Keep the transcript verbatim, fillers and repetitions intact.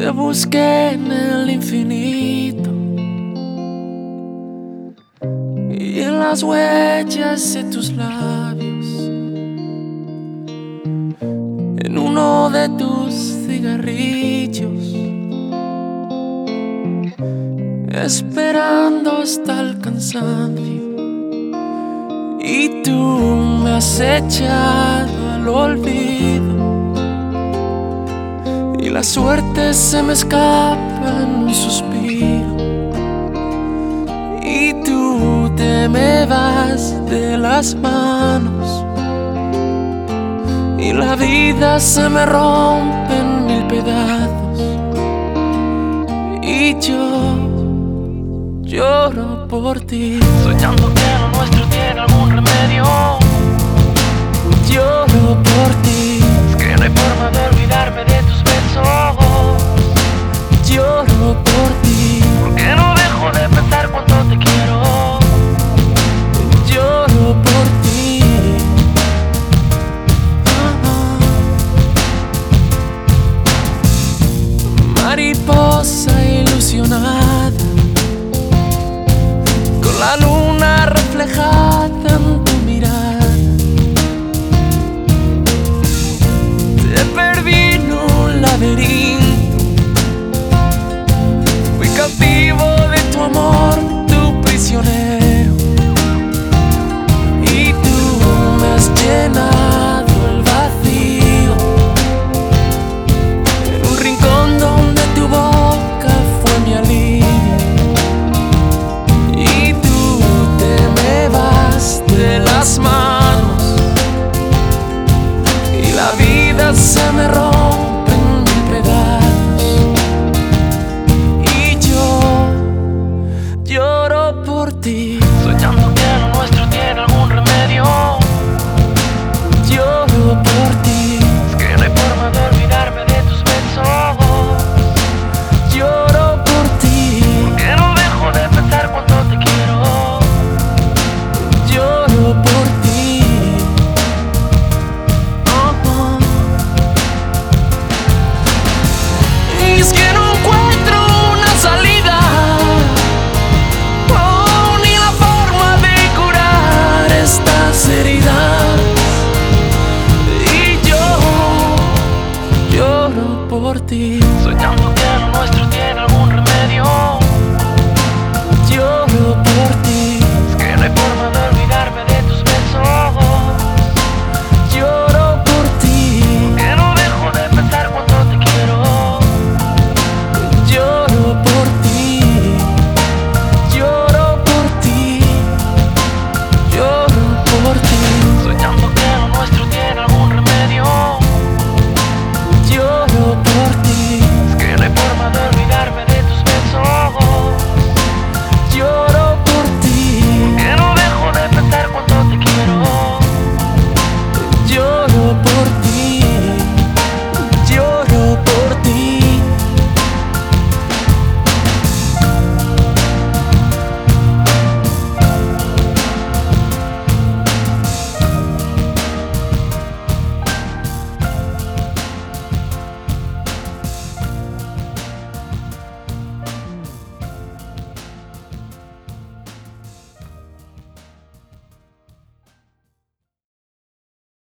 Te busqué en el infinito y en las huellas de tus labios, en uno de tus cigarrillos, esperando hasta el cansancio. Y tú me has echado al olvido y la suerte se me escapa en un suspiro. Y tú te me vas de las manos y la vida se me rompe en mil pedazos. Y yo lloro por ti, soñando que lo nuestro tiene algún remedio. Lloro por ti, es que no hay forma de olvidarme de tus besos. Lloro por ti.